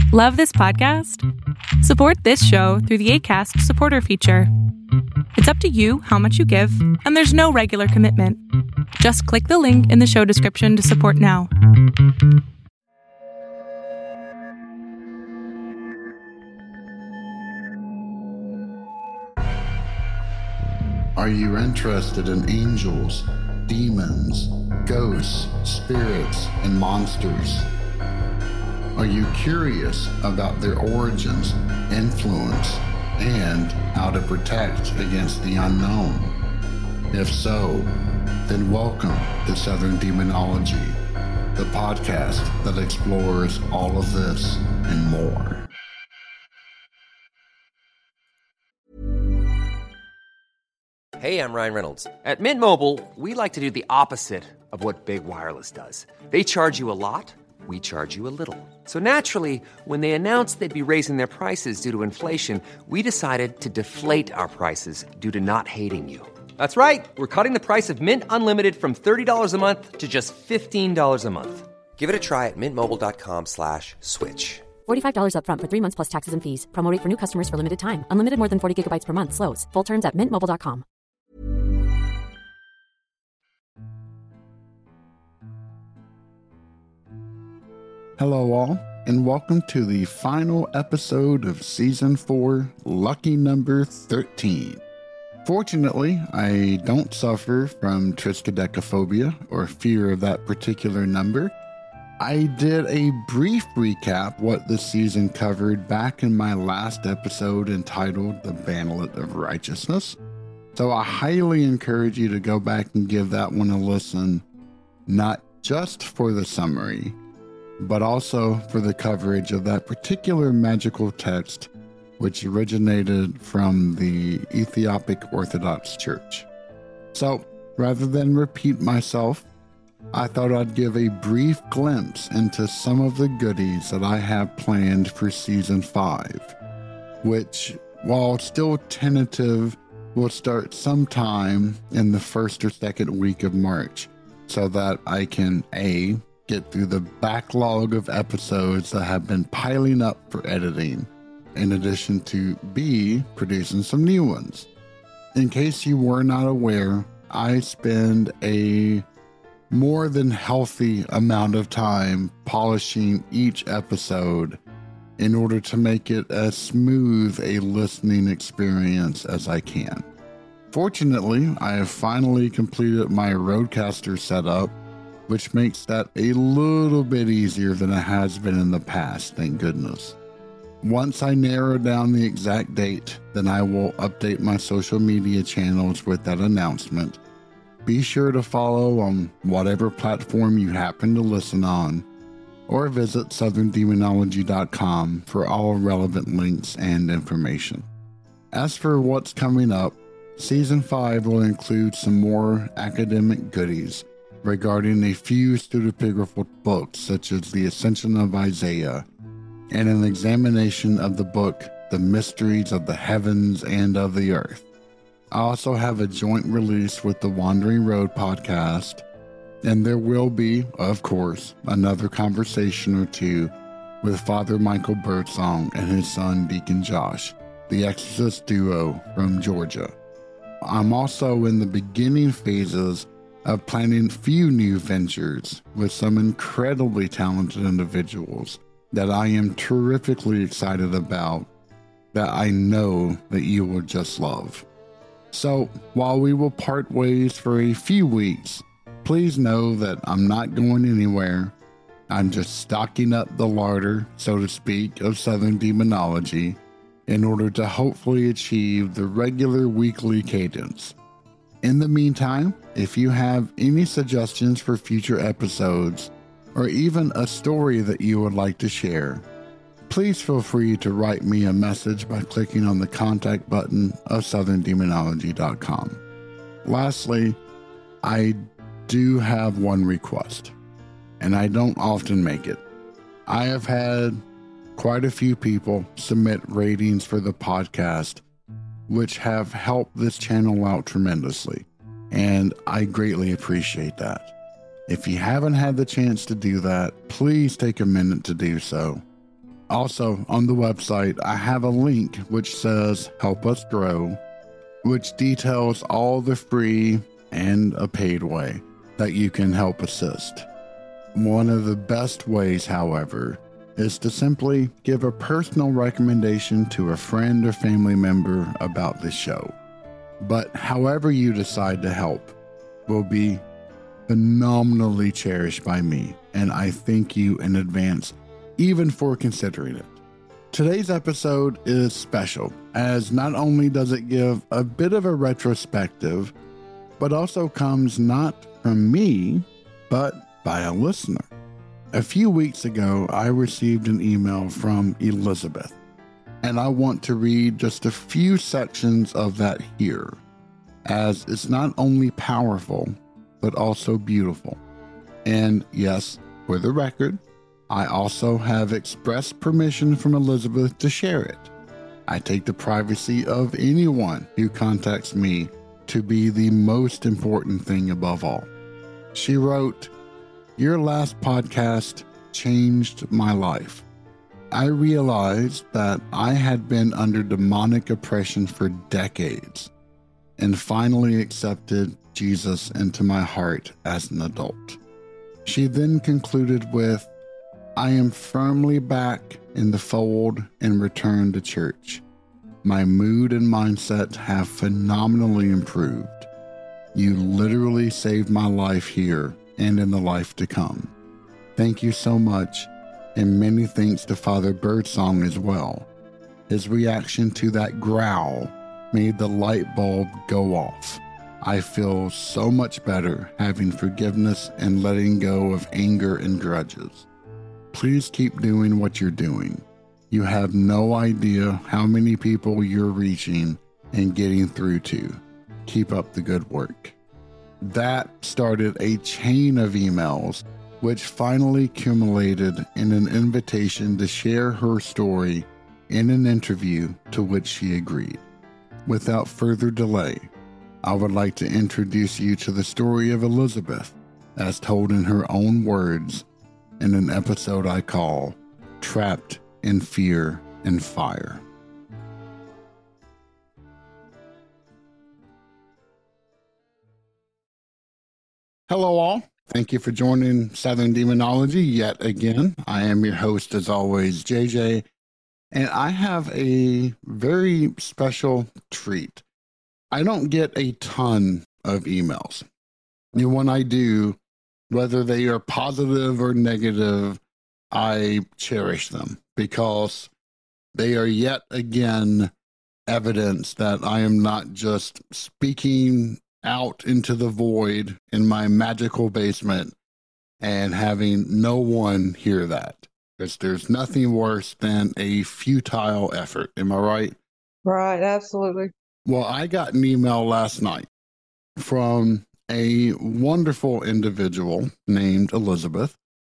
Love this podcast? Support this show through the Acast supporter feature. It's up to you how much you give, and there's no regular commitment. Just click the link in the show description to support now. Are you interested in angels, demons, ghosts, spirits, and monsters? Are you curious about their origins, influence, and how to protect against the unknown? If so, then welcome to Southern Demonology, the podcast that explores all of this and more. Hey, I'm Ryan Reynolds. At Mint Mobile, we like to do the opposite of what Big Wireless does. They charge you a lot, we charge you a little. So naturally, when they announced they'd be raising their prices due to inflation, we decided to deflate our prices due to not hating you. That's right. We're cutting the price of Mint Unlimited from $30 a month to just $15 a month. Give it a try at mintmobile.com/switch. $45 up front for 3 months plus taxes and fees. Promo rate for new customers for limited time. Unlimited more than 40 gigabytes per month. Slows full terms at mintmobile.com. Hello all, and welcome to the final episode of Season 4, lucky number 13. Fortunately, I don't suffer from triskaidekaphobia or fear of that particular number. I did a brief recap what the season covered back in my last episode entitled The Banlet of Righteousness, so I highly encourage you to go back and give that one a listen, not just for the summary, but also for the coverage of that particular magical text which originated from the Ethiopic Orthodox Church. So, rather than repeat myself, I thought I'd give a brief glimpse into some of the goodies that I have planned for Season 5, which, while still tentative, will start sometime in the first or second week of March, so that I can A, get through the backlog of episodes that have been piling up for editing, in addition to B, producing some new ones. In case you were not aware, I spend a more than healthy amount of time polishing each episode in order to make it as smooth a listening experience as I can. Fortunately, I have finally completed my Rodecaster setup, which makes that a little bit easier than it has been in the past, thank goodness. Once I narrow down the exact date, then I will update my social media channels with that announcement. Be sure to follow on whatever platform you happen to listen on, or visit southerndemonology.com for all relevant links and information. As for what's coming up, Season 5 will include some more academic goodies regarding a few pseudepigraphal books such as The Ascension of Isaiah, and an examination of the book The Mysteries of the Heavens and of the Earth. I also have a joint release with the Wandering Road podcast, and there will be, of course, another conversation or two with Father Michael Birdsong and his son Deacon Josh, the Exorcist duo from Georgia. I'm also in the beginning phases of planning a few new ventures with some incredibly talented individuals that I am terrifically excited about, that I know that you will just love. So, while we will part ways for a few weeks, please know that I'm not going anywhere. I'm just stocking up the larder, so to speak, of Southern Demonology in order to hopefully achieve the regular weekly cadence. In the meantime, if you have any suggestions for future episodes, or even a story that you would like to share, please feel free to write me a message by clicking on the contact button of southerndemonology.com. Lastly, I do have one request, and I don't often make it. I have had quite a few people submit ratings for the podcast, which have helped this channel out tremendously, and I greatly appreciate that. If you haven't had the chance to do that, please take a minute to do so. Also, on the website, I have a link which says Help Us Grow, which details all the free and a paid way that you can help assist. One of the best ways, however, is to simply give a personal recommendation to a friend or family member about this show. But however you decide to help will be phenomenally cherished by me, and I thank you in advance even for considering it. Today's episode is special, as not only does it give a bit of a retrospective, but also comes not from me, but by a listener. A few weeks ago, I received an email from Elizabeth, and I want to read just a few sections of that here, as it's not only powerful, but also beautiful. And yes, for the record, I also have expressed permission from Elizabeth to share it. I take the privacy of anyone who contacts me to be the most important thing above all. She wrote, "Your last podcast changed my life. I realized that I had been under demonic oppression for decades and finally accepted Jesus into my heart as an adult." She then concluded with, "I am firmly back in the fold and returned to church. My mood and mindset have phenomenally improved. You literally saved my life here and in the life to come. Thank you so much, and many thanks to Father Birdsong as well. His reaction to that growl made the light bulb go off. I feel so much better having forgiveness and letting go of anger and grudges. Please keep doing what you're doing. You have no idea how many people you're reaching and getting through to. Keep up the good work." That started a chain of emails, which finally culminated in an invitation to share her story in an interview to which she agreed. Without further delay, I would like to introduce you to the story of Elizabeth, as told in her own words, in an episode I call Trapped in Fear and Fire. Hello all. Thank you for joining Southern Demonology yet again. I am your host as always, JJ, and I have a very special treat. I don't get a ton of emails. And when I do, whether they are positive or negative, I cherish them because they are yet again evidence that I am not just speaking out into the void in my magical basement and having no one hear that. Because there's nothing worse than a futile effort. Am I right? Right, absolutely. Well, I got an email last night from a wonderful individual named Elizabeth,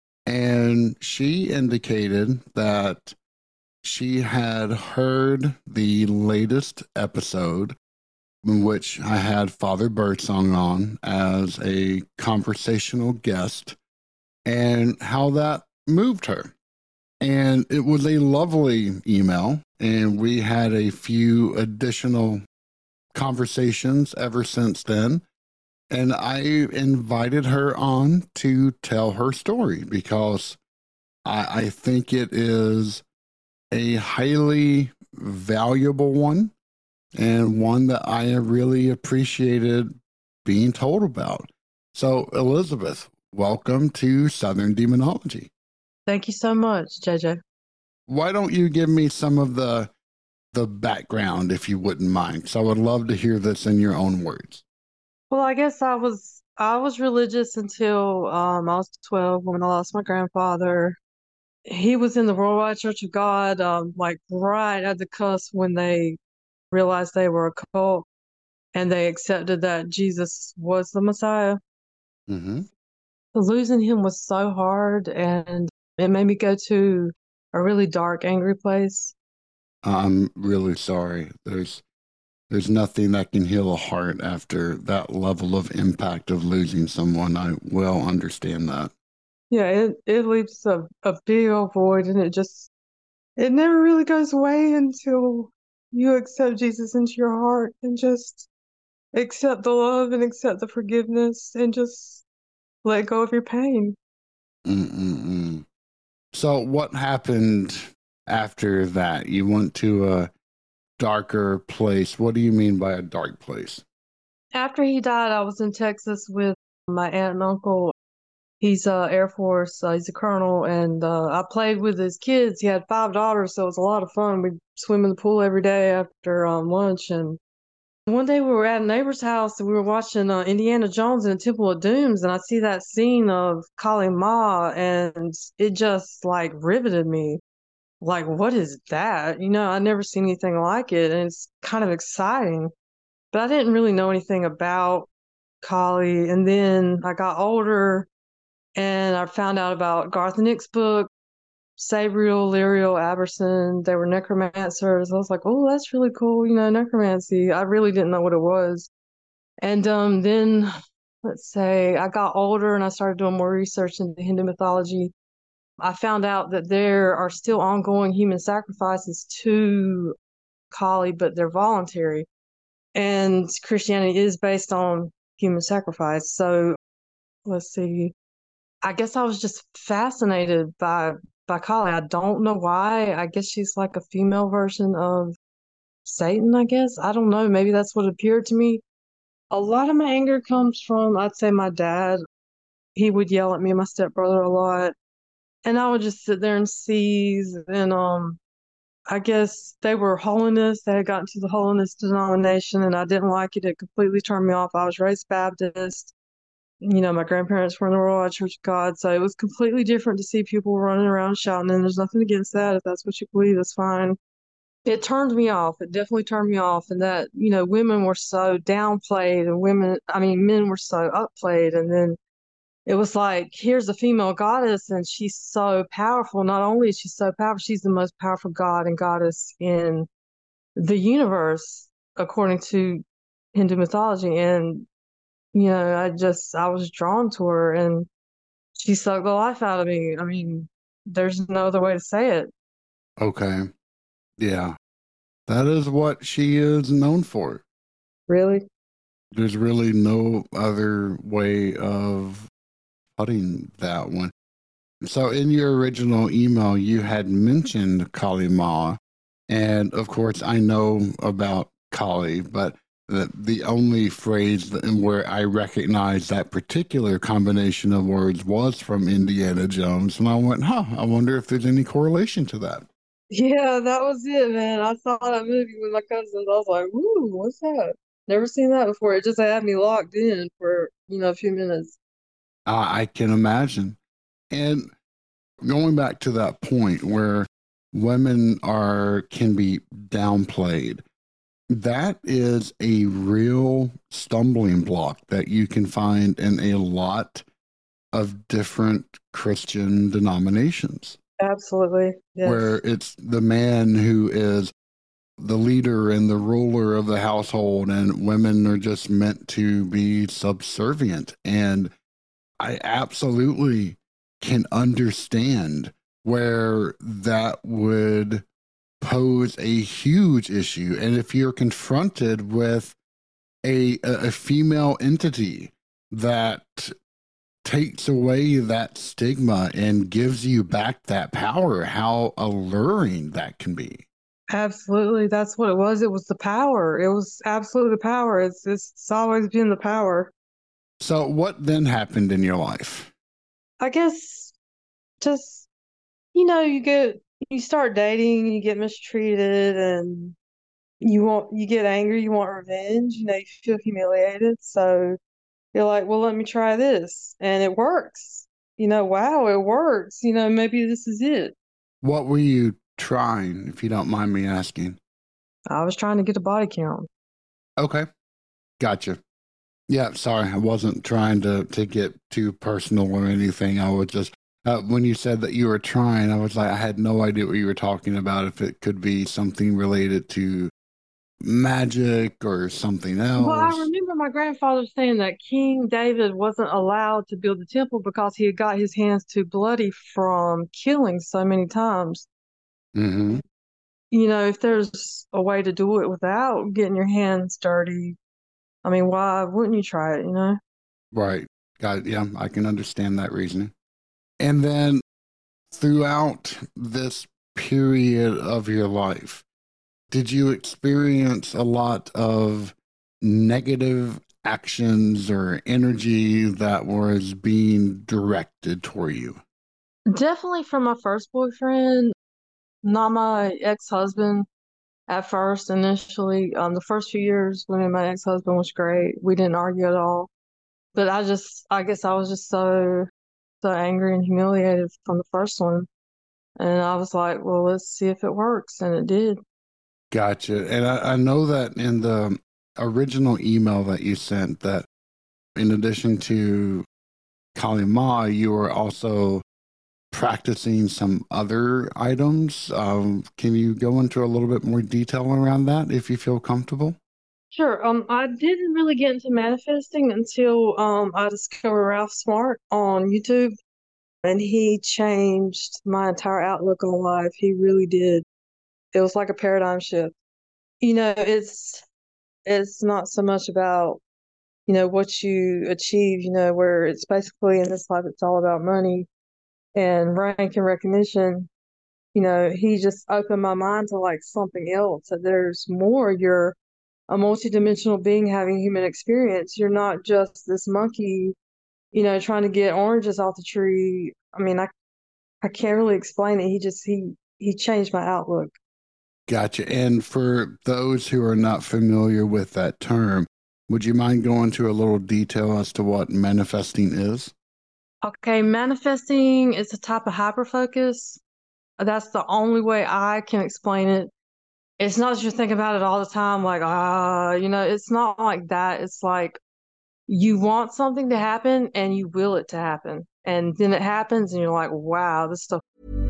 and she indicated that she had heard the latest episode in which I had Father Birdsong on as a conversational guest and how that moved her. And it was a lovely email, and we had a few additional conversations ever since then. And I invited her on to tell her story because I think it is a highly valuable one and one that I have really appreciated being told about. So, Elizabeth, welcome to Southern Demonology. Thank you so much, JJ. Why don't you give me some of the background, if you wouldn't mind? Because I would love to hear this in your own words. Well, I guess I was religious until I was 12 when I lost my grandfather. He was in the Worldwide Church of God, like right at the cusp when they realized they were a cult and they accepted that Jesus was the Messiah. Mm-hmm. Losing him was so hard, and it made me go to a really dark, angry place. I'm really sorry. There's nothing that can heal a heart after that level of impact of losing someone. I well understand that. Yeah, it leaves a big old void, and it just it never really goes away until you accept Jesus into your heart and just accept the love and accept the forgiveness and just let go of your pain. Mm-mm-mm. So what happened after that? You went to a darker place. What do you mean by a dark place? After he died, I was in Texas with my aunt and uncle. He's Air Force. He's a colonel, and I played with his kids. He had 5 daughters, so it was a lot of fun. We'd swim in the pool every day after lunch. And one day we were at a neighbor's house, and we were watching Indiana Jones and the Temple of Dooms, and I see that scene of Kali Ma, and it just like riveted me. Like, what is that? I never seen anything like it, and it's kind of exciting. But I didn't really know anything about Kali. And then I got older and I found out about Garth Nick's book, Sabriel, Lyriel, Aberson. They were necromancers. I was like, oh, that's really cool, necromancy. I really didn't know what it was. And then, let's say, I got older and I started doing more research into Hindu mythology. I found out that there are still ongoing human sacrifices to Kali, but they're voluntary. And Christianity is based on human sacrifice. So let's see. I guess I was just fascinated by Kali. I don't know why. I guess she's like a female version of Satan, I guess. I don't know. Maybe that's what appeared to me. A lot of my anger comes from, I'd say, my dad. He would yell at me and my stepbrother a lot. And I would just sit there and seize. And I guess they were holiness. They had gotten to the holiness denomination, and I didn't like it. It completely turned me off. I was raised Baptist. My grandparents were in the Worldwide Church of God, so it was completely different to see people running around shouting, and there's nothing against that. If that's what you believe, that's fine. It turned me off. It definitely turned me off, and that, women were so downplayed, and men were so upplayed, and then it was like, here's a female goddess, and she's so powerful. Not only is she so powerful, she's the most powerful god and goddess in the universe, according to Hindu mythology. And, I was drawn to her, and she sucked the life out of me. I mean, there's no other way to say it. Okay. Yeah. That is what she is known for. Really? There's really no other way of putting that one. So in your original email, you had mentioned Kali Ma. And of course, I know about Kali, but the only phrase where I recognize that particular combination of words was from Indiana Jones. And I went, I wonder if there's any correlation to that. Yeah, that was it, man. I saw that movie with my cousins. I was like, ooh, what's that? Never seen that before. It just had me locked in for, a few minutes. I can imagine. And going back to that point where women can be downplayed, that is a real stumbling block that you can find in a lot of different Christian denominations. Absolutely. Yes. Where it's the man who is the leader and the ruler of the household, and women are just meant to be subservient. And I absolutely can understand where that would pose a huge issue. And if you're confronted with a female entity that takes away that stigma and gives you back that power, how alluring that can be. Absolutely. That's what it was. It was the power. It was absolutely the power. It's always been the power. So what then happened in your life? I guess just, you start dating, you get mistreated, and you get angry, you want revenge, you feel humiliated. So you're like, well, let me try this. And it works. Wow, it works. Maybe this is it. What were you trying, if you don't mind me asking? I was trying to get a body count. Okay. Gotcha. Yeah, sorry. I wasn't trying to get too personal or anything. I was just, when you said that you were trying, I was like, I had no idea what you were talking about, if it could be something related to magic or something else. Well, I remember my grandfather saying that King David wasn't allowed to build the temple because he had got his hands too bloody from killing so many times. Mm-hmm. If there's a way to do it without getting your hands dirty, I mean, why wouldn't you try it? Right. Got it. Yeah, I can understand that reasoning. And then throughout this period of your life, did you experience a lot of negative actions or energy that was being directed toward you? Definitely from my first boyfriend, not my ex-husband at first, initially. The first few years when my ex-husband was great. We didn't argue at all. But I guess I was just so angry and humiliated from the first one. And I was like, well, let's see if it works. And it did. Gotcha. And I know that in the original email that you sent, that in addition to Kali Ma, you were also practicing some other items. Can you go into a little bit more detail around that if you feel comfortable? Sure. I didn't really get into manifesting until I discovered Ralph Smart on YouTube, and he changed my entire outlook on life. He really did. It was like a paradigm shift. It's not so much about, what you achieve, where it's basically in this life it's all about money and rank and recognition. He just opened my mind to like something else, that there's more. You're a multidimensional being having human experience. You're not just this monkey, trying to get oranges off the tree. I mean, I can't really explain it. He changed my outlook. Gotcha. And for those who are not familiar with that term, would you mind going to a little detail as to what manifesting is? Okay, manifesting is a type of hyperfocus. That's the only way I can explain it. It's not that you're thinking about it all the time, like, it's not like that. It's like you want something to happen and you will it to happen. And then it happens and you're like, wow, this stuff.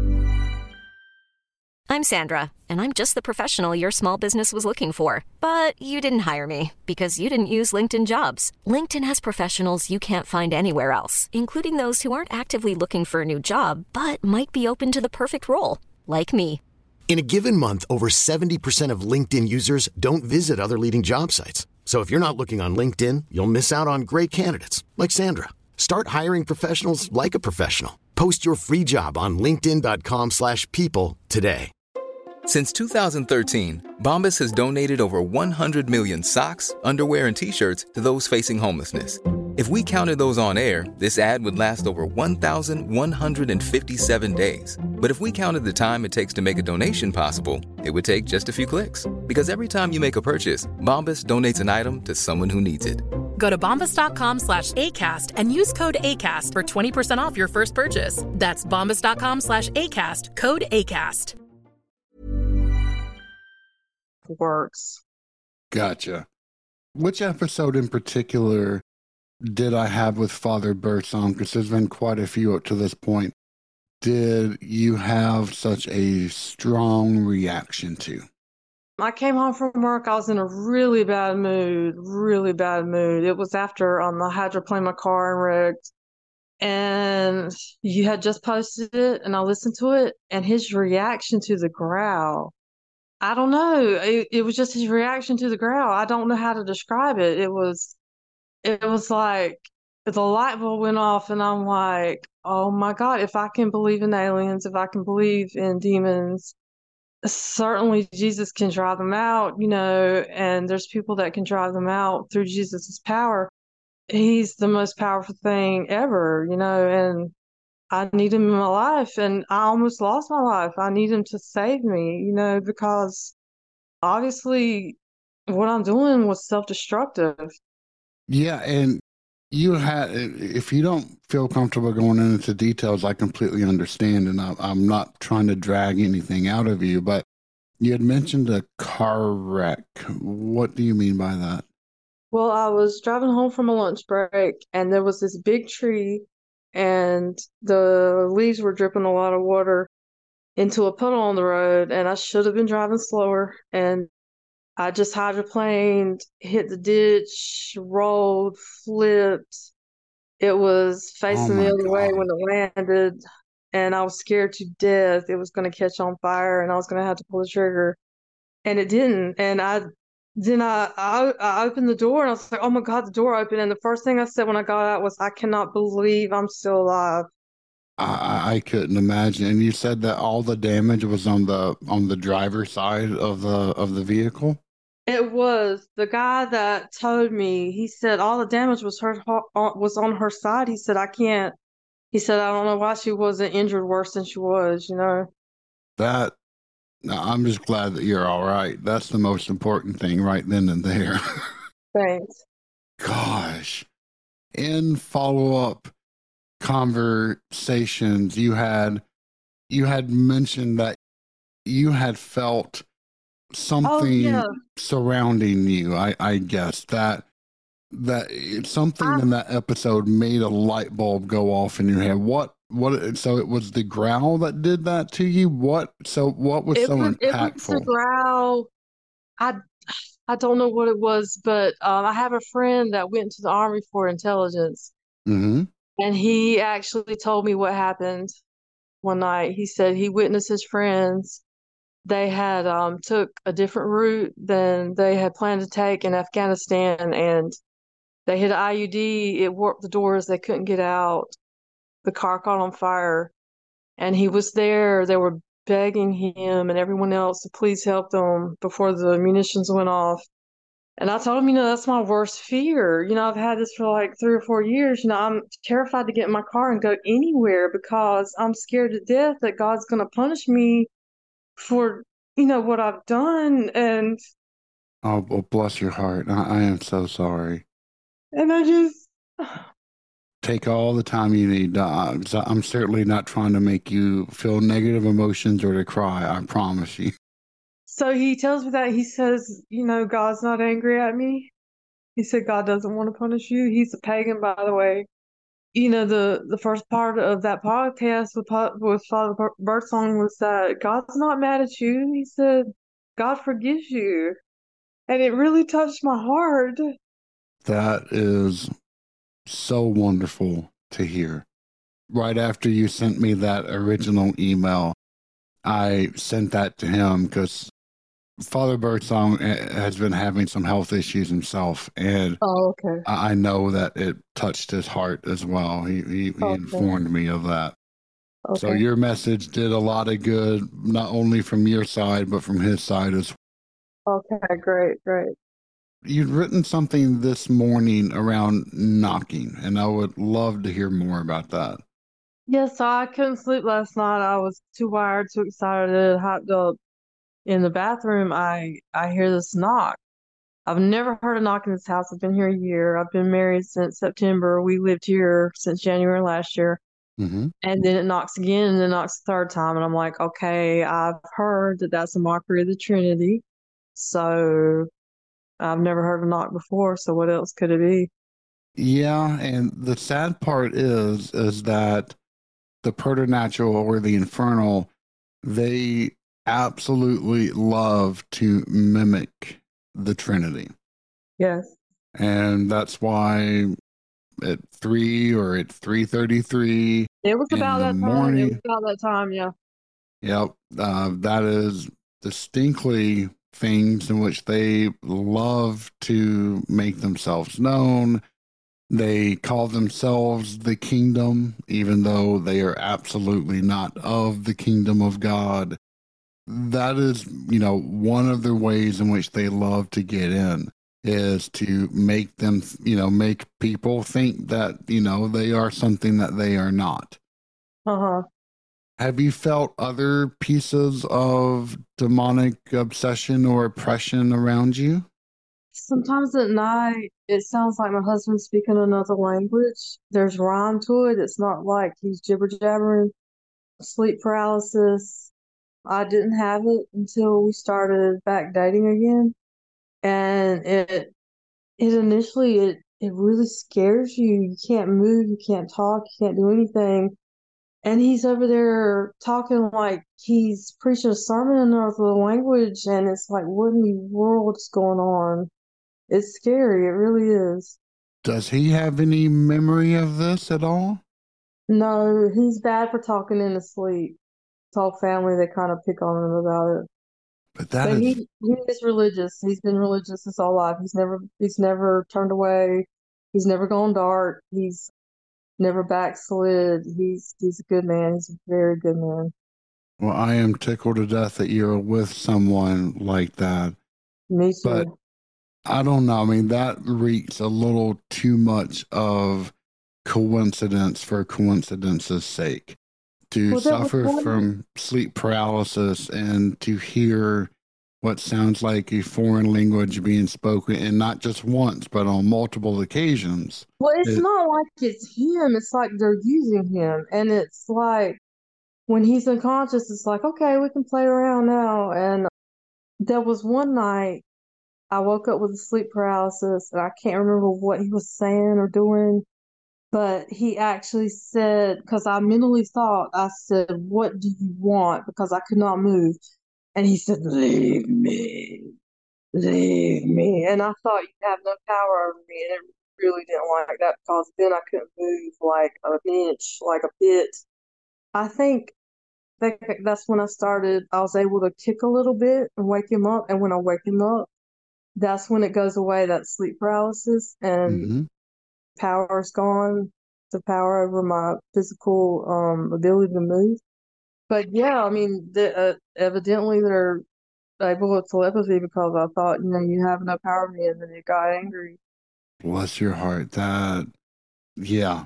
I'm Sandra, and I'm just the professional your small business was looking for. But you didn't hire me because you didn't use LinkedIn Jobs. LinkedIn has professionals you can't find anywhere else, including those who aren't actively looking for a new job, but might be open to the perfect role, like me. In a given month, over 70% of LinkedIn users don't visit other leading job sites. So if you're not looking on LinkedIn, you'll miss out on great candidates like Sandra. Start hiring professionals like a professional. Post your free job on linkedin.com/people today. Since 2013, Bombas has donated over 100 million socks, underwear, and T-shirts to those facing homelessness. If we counted those on air, this ad would last over 1,157 days. But if we counted the time it takes to make a donation possible, it would take just a few clicks. Because every time you make a purchase, Bombas donates an item to someone who needs it. Go to bombas.com/ACAST and use code ACAST for 20% off your first purchase. That's bombas.com/ACAST, code ACAST. Works. Gotcha. Which episode in particular did I have with Father Burt's on? Because there's been quite a few up to this point. Did you have such a strong reaction to? I came home from work. I was in a really bad mood, really bad mood. It was after I hydroplaned my car and wrecked. And you had just posted it, and I listened to it, and his reaction to the growl. I don't know. It was just his reaction to the growl. I don't know how to describe it. It was like the light bulb went off, and I'm like, oh my God, if I can believe in aliens, if I can believe in demons, certainly Jesus can drive them out, and there's people that can drive them out through Jesus's power. He's the most powerful thing ever, and I need him in my life, and I almost lost my life. I need him to save me, because obviously what I'm doing was self-destructive. Yeah, and you had, if you don't feel comfortable going into details, I completely understand, and I'm not trying to drag anything out of you, but you had mentioned a car wreck. What do you mean by that? Well, I was driving home from a lunch break, and there was this big tree, and the leaves were dripping a lot of water into a puddle on the road, and I should have been driving slower, and I just hydroplaned, hit the ditch, rolled, flipped. It was facing the other way when it landed. and I was scared to death it was going to catch on fire and I was going to have to pull the trigger, and it didn't. And I opened the door and I was like, oh my God, the door opened. And the first thing I said when I got out was, I cannot believe I'm still alive. I couldn't imagine. And you said that all the damage was on the driver's side of the vehicle? It was the guy that told me. He said all the damage was was on her side. He said, I can't. He said, I don't know why she wasn't injured worse than she was, you know. That I'm just glad that you're all right. That's the most important thing right then and there. Thanks. Gosh. In follow-up conversations, you had mentioned that you had felt something surrounding you. I guess that something in that episode made a light bulb go off in your head. What so it was the growl that did that to you? What was so impactful? It was the growl. I don't know what it was, but I have a friend that went to the Army for intelligence. Mm-hmm. And he actually told me what happened one night. He said he witnessed his friends. They had took a different route than they had planned to take in Afghanistan, and they hit an IUD. It warped the doors. They couldn't get out. The car caught on fire, and he was there. They were begging him and everyone else to please help them before the munitions went off. And I told him, that's my worst fear. I've had this for like 3 or 4 years. I'm terrified to get in my car and go anywhere because I'm scared to death that God's going to punish me for, what I've done. And oh, well, bless your heart. I am so sorry. And I just take all the time you need. I'm certainly not trying to make you feel negative emotions or to cry. I promise you. So he tells me that. He says, God's not angry at me. He said God doesn't want to punish you. He's a pagan, by the way. The first part of that podcast with Father Birdsong was that God's not mad at you. He said God forgives you. And it really touched my heart. That is so wonderful to hear. Right after you sent me that original email, I sent that to him because Father Birdsong has been having some health issues himself, and okay. I know that it touched his heart as well. He informed me of that. Okay. So your message did a lot of good, not only from your side, but from his side as well. Okay, great. You'd written something this morning around knocking, and I would love to hear more about that. Yes, I couldn't sleep last night. I was too wired, too excited, hopped up. In the bathroom, I hear this knock. I've never heard a knock in this house. I've been here a year. I've been married since September. We lived here since January last year. Mm-hmm. And then it knocks again, and then it knocks the third time. And I'm like, okay, I've heard that that's a mockery of the Trinity. So I've never heard a knock before. So what else could it be? Yeah, and the sad part is that the preternatural or the infernal, they absolutely love to mimic the Trinity. Yes. And that's why at 3 or at 3:33 it was about that time. It was about that time, yeah. Yep. That is distinctly things in which they love to make themselves known. They call themselves the kingdom, even though they are absolutely not of the kingdom of God. That is, one of the ways in which they love to get in is to make them, make people think that, they are something that they are not. Uh-huh. Have you felt other pieces of demonic obsession or oppression around you? Sometimes at night, it sounds like my husband's speaking another language. There's rhyme to it. It's not like he's jibber-jabbering. Sleep paralysis. I didn't have it until we started back dating again. And it initially really scares you. You can't move, you can't talk, you can't do anything. And he's over there talking like he's preaching a sermon in another language, and it's like, what in the world is going on? It's scary. It really is. Does he have any memory of this at all? No, he's bad for talking in his sleep. His whole family, they kind of pick on him about it. But that But is, he is religious. He's been religious his whole life. He's never turned away. He's never gone dark. He's never backslid. He's a good man. He's a very good man. well, I am tickled to death that you're with someone like that. Me But too. I don't know. I mean, that reeks a little too much of coincidence for coincidence's sake. To Well, that was suffer one. from sleep paralysis and to hear what sounds like a foreign language being spoken, and not just once, but on multiple occasions. Well, it's It, not like it's him. It's like they're using him, and it's like when he's unconscious, it's like okay, we can play around now. And there was one night I woke up with a sleep paralysis, and I can't remember what he was saying or doing. But he actually said, because I mentally thought, I said, "What do you want?" Because I could not move. And he said, "Leave me, leave me." And I thought, "You have no power over me." And it really didn't like that because then I couldn't move like an inch, like a bit. I think that's when I was able to kick a little bit and wake him up. And when I wake him up, that's when it goes away, that sleep paralysis. And mhm. power's gone, the power over my physical ability to move. But yeah, I mean, evidently they're able with telepathy because I thought, you have no power over me, and then it got angry. Bless your heart. That, yeah,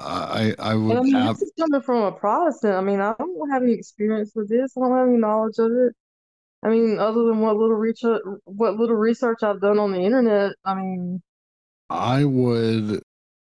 I And I would mean, this is coming from a Protestant. I mean, I don't have any experience with this. I don't have any knowledge of it. I mean, other than what little research I've done on the internet. I mean, I would.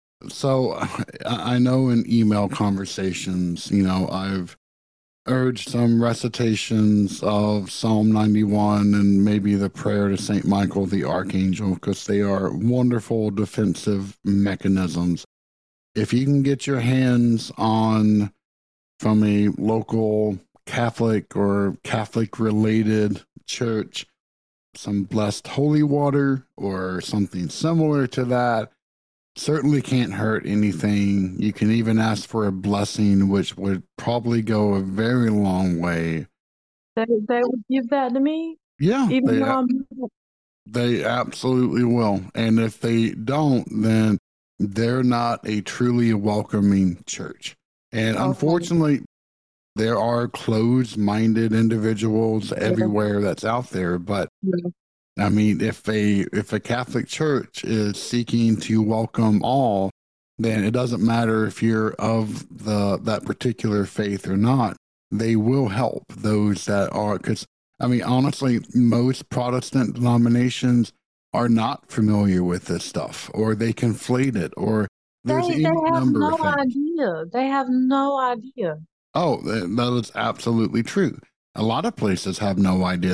So I know in email conversations, I've urged some recitations of Psalm 91 and maybe the prayer to Saint Michael the Archangel because they are wonderful defensive mechanisms. If you can get your hands on from a local Catholic or Catholic related church some blessed holy water or something similar to that, certainly can't hurt anything. You can even ask for a blessing, which would probably go a very long way. they would give that to me, Yeah, even they though I'm. they absolutely will. And if they don't, then they're not a truly welcoming church. And Okay. unfortunately, there are closed-minded individuals Yeah. everywhere that's out there, but Yeah. I mean, if a Catholic church is seeking to welcome all, then it doesn't matter if you're of the that particular faith or not. They will help those that are, because I mean, honestly, most Protestant denominations are not familiar with this stuff, or they conflate it, or there's They any have number no of things. idea. They have no idea. Oh, that is absolutely true. A lot of places have no idea.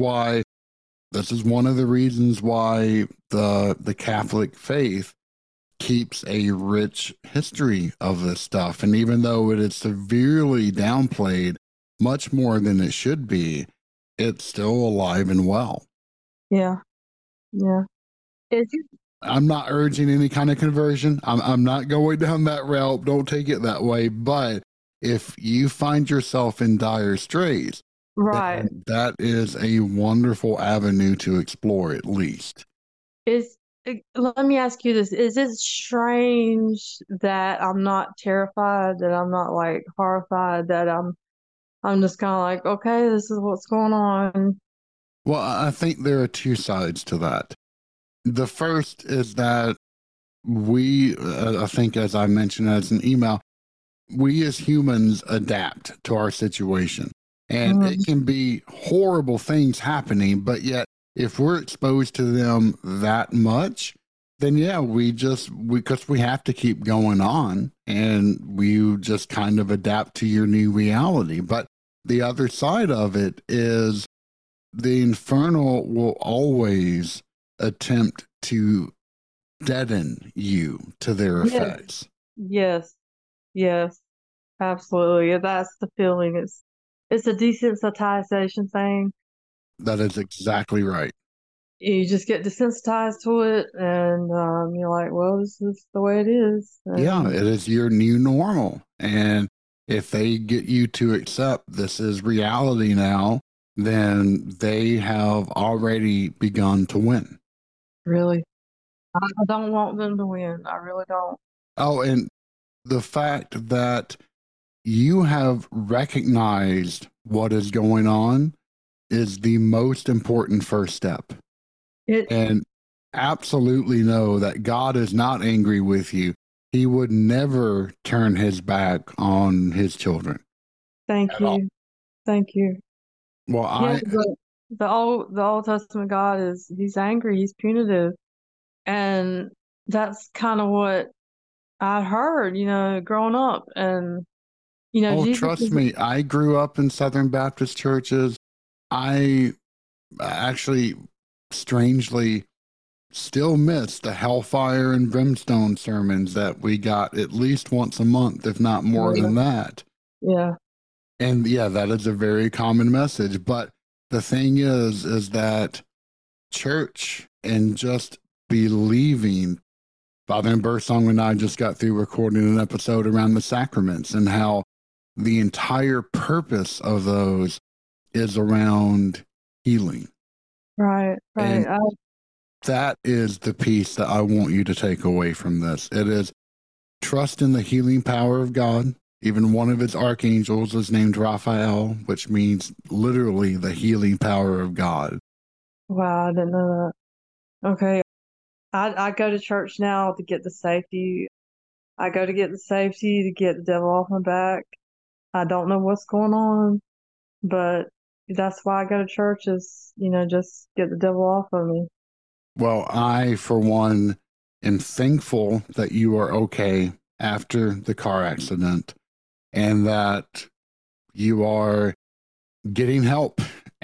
This is one of the reasons why the Catholic faith keeps a rich history of this stuff. And even though it is severely downplayed, much more than it should be, it's still alive and well. Yeah. Yeah. Is it? I'm not urging any kind of conversion. I'm not going down that route. Don't take it that way. But if you find yourself in dire straits, Right. then that is a wonderful avenue to explore, at least. Let me ask you this. Is it strange that I'm not terrified, that I'm not like horrified, that I'm just kind of like, okay, this is what's going on. Well, I think there are two sides to that. The first is that I think, as I mentioned as an email, we as humans adapt to our situation. And it Mhm. can be horrible things happening, but yet if we're exposed to them that much, then yeah, because we have to keep going on and we just kind of adapt to your new reality. But the other side of it is the infernal will always attempt to deaden you to their Yes, effects. yes, yes, absolutely. Yeah, that's the feeling. It's a desensitization thing. That is exactly right. you just get desensitized to it, and you're like, well, this is the way it is. Yeah, it is your new normal. And if they get you to accept this is reality now, then they have already begun to win. Really. I don't want them to win. I really don't. Oh, and the fact that you have recognized what is going on is the most important first step. And absolutely know that God is not angry with you. He would never turn his back on his children. Thank you. Thank you. Well, the Old Testament God he's angry, he's punitive. And that's kind of what I heard, growing up. And, Jesus trust me, I grew up in Southern Baptist churches. I actually strangely still miss the hellfire and brimstone sermons that we got at least once a month, if not more than that. Yeah. And yeah, that is a very common message. But the thing is that church and just believing, Father and Birdsong and I just got through recording an episode around the sacraments and how the entire purpose of those is around healing. Right. And that is the piece that I want you to take away from this. It is trust in the healing power of God. Even one of its archangels is named Raphael, which means literally the healing power of God. Wow, I didn't know that. Okay. I go to church now to get the safety. I go to get the safety to get the devil off my back. I don't know what's going on, but that's why I go to church is, just get the devil off of me. Well, I, for one, am thankful that you are okay after the car accident and that you are getting help.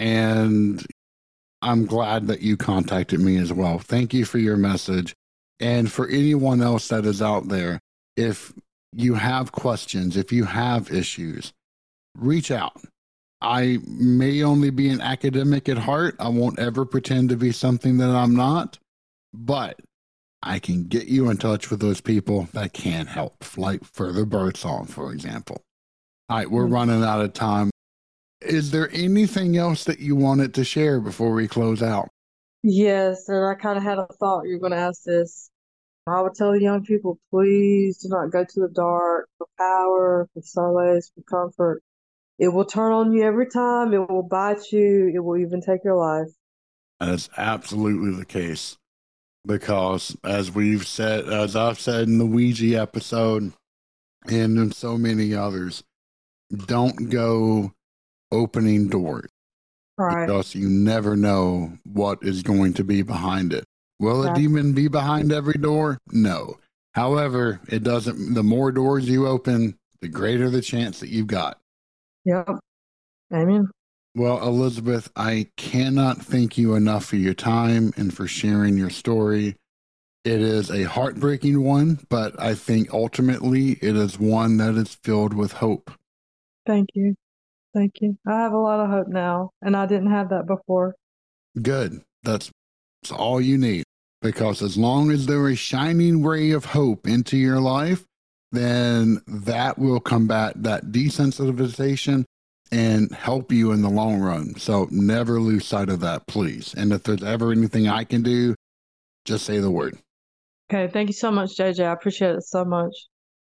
And I'm glad that you contacted me as well. Thank you for your message. And for anyone else that is out there, if you have questions, if you have issues, reach out. I may only be an academic at heart. I won't ever pretend to be something that I'm not, but I can get you in touch with those people that can help, like Further Birdsong, for example. All right, we're running out of time. Is there anything else that you wanted to share before we close out? Yes, and I kind of had a thought you were going to ask this. I would tell the young people, please do not go to the dark for power, for solace, for comfort. It will turn on you every time. It will bite you. It will even take your life. That's absolutely the case. Because as I've said in the Ouija episode and in so many others, don't go opening doors. Right. Because you never know what is going to be behind it. Will a demon be behind every door? No. However, the more doors you open, the greater the chance that you've got. Yep. Amen. Well, Elizabeth, I cannot thank you enough for your time and for sharing your story. It is a heartbreaking one, but I think ultimately it is one that is filled with hope. Thank you. Thank you. I have a lot of hope now, and I didn't have that before. Good. That's all you need. Because as long as there is a shining ray of hope into your life, then that will combat that desensitization and help you in the long run. So never lose sight of that, please. And if there's ever anything I can do, just say the word. Okay. Thank you so much, JJ. I appreciate it so much.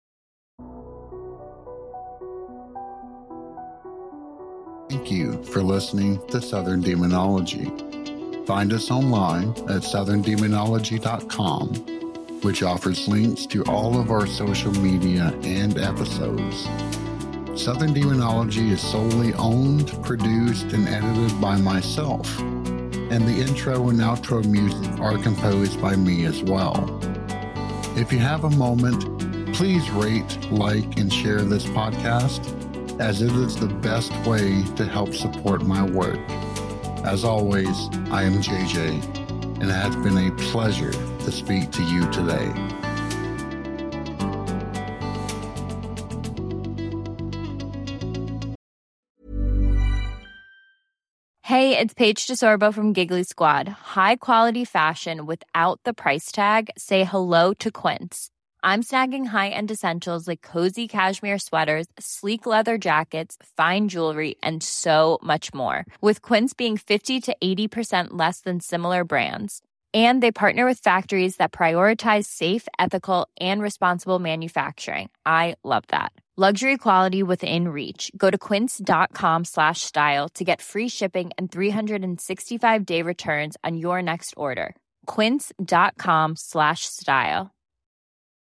Thank you for listening to Southern Demonology. Find us online at southerndemonology.com, which offers links to all of our social media and episodes. Southern Demonology is solely owned, produced, and edited by myself, and the intro and outro music are composed by me as well. If you have a moment, please rate, like, and share this podcast, as it is the best way to help support my work. As always, I am JJ, and it has been a pleasure to speak to you today. Hey, Hey, it's Paige DeSorbo from Giggly Squad. High quality fashion without the price tag. Say hello to Quince. I'm snagging high-end essentials like cozy cashmere sweaters, sleek leather jackets, fine jewelry, and so much more. With Quince being 50 to 80% less than similar brands. And they partner with factories that prioritize safe, ethical, and responsible manufacturing. I love that. Luxury quality within reach. Go to quince.com/style to get free shipping and 365-day returns on your next order. Quince.com/style.